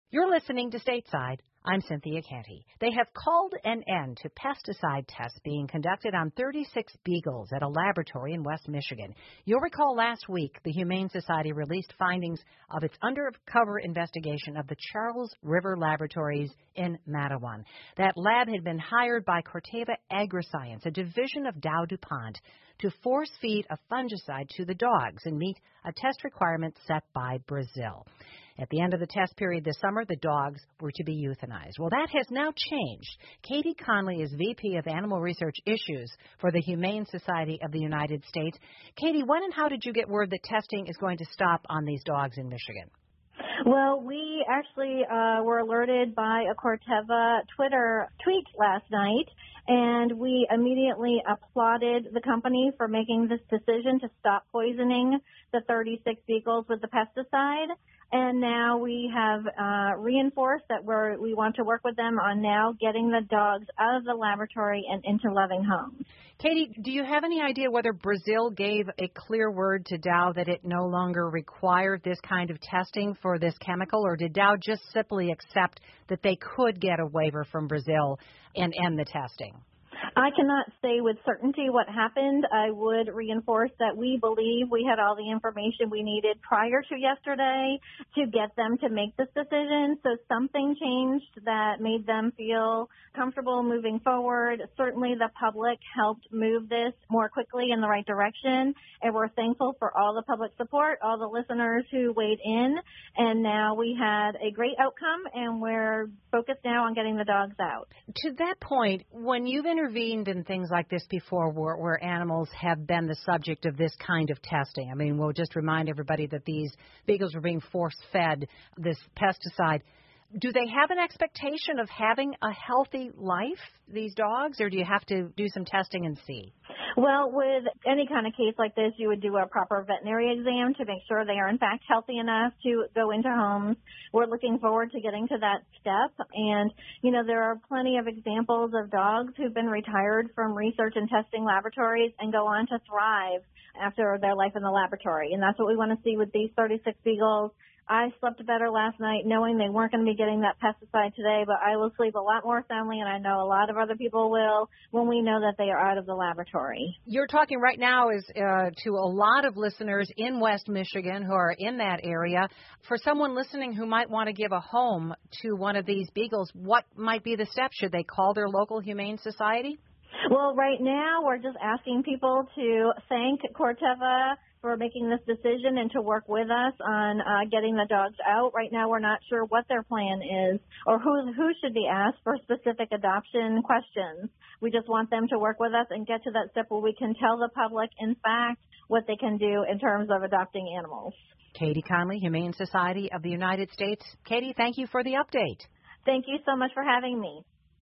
You're listening to Stateside. I'm Cynthia Canty. They have called an end to pesticide tests being conducted on 36 beagles at a laboratory in West Michigan. You'll recall last week the Humane Society released findings of its undercover investigation of the Charles River Laboratories in Mattawan. That lab had been hired by Corteva Agriscience, a division of Dow DuPont, to force feed a fungicide to the dogs and meet a test requirement set by Brazil. At the end of the test period this summer, the dogs were to be euthanized. Well, that has now changed. Katie Conley is VP of Animal Research Issues for the Humane Society of the United States. Katie, when and how did you get word that testing is going to stop on these dogs in Michigan? Well, we actually were alerted by a Corteva Twitter tweet last night, and we immediately applauded the company for making this decision to stop poisoning the 36 beagles with the pesticide. And now we have reinforced that we want to work with them on now getting the dogs out of the laboratory and into loving homes. Katie, do you have any idea whether Brazil gave a clear word to Dow that it no longer required this kind of testing for this chemical, or did Dow just simply accept that they could get a waiver from Brazil and end the testing? I cannot say with certainty what happened. I would reinforce that we believe we had all the information we needed prior to yesterday to get them to make this decision. So something changed that made them feel comfortable moving forward. Certainly the public helped move this more quickly in the right direction, and we're thankful for all the public support, all the listeners who weighed in, and now we had a great outcome, and we're focused now on getting the dogs out. To that point, when you've intervened in things like this before where animals have been the subject of this kind of testing, I mean, we'll just remind everybody that these beagles were being force-fed this pesticide. Do they have an expectation of having a healthy life, these dogs, or do you have to do some testing and see? Well, with any kind of case like this, you would do a proper veterinary exam to make sure they are, in fact, healthy enough to go into homes. We're looking forward to getting to that step. And, you know, there are plenty of examples of dogs who've been retired from research and testing laboratories and go on to thrive after their life in the laboratory. And that's what we want to see with these 36 beagles. I slept better last night knowing they weren't going to be getting that pesticide today, but I will sleep a lot more soundly, and I know a lot of other people will, when we know that they are out of the laboratory. You're talking right now to a lot of listeners in West Michigan who are in that area. For someone listening who might want to give a home to one of these beagles, what might be the steps? Should they call their local Humane Society? Well, right now we're just asking people to thank Corteva for making this decision and to work with us on getting the dogs out. Right now we're not sure what their plan is or who should be asked for specific adoption questions. We just want them to work with us and get to that step where we can tell the public, in fact, what they can do in terms of adopting animals. Katie Conley, Humane Society of the United States. Katie, thank you for the update. Thank you so much for having me.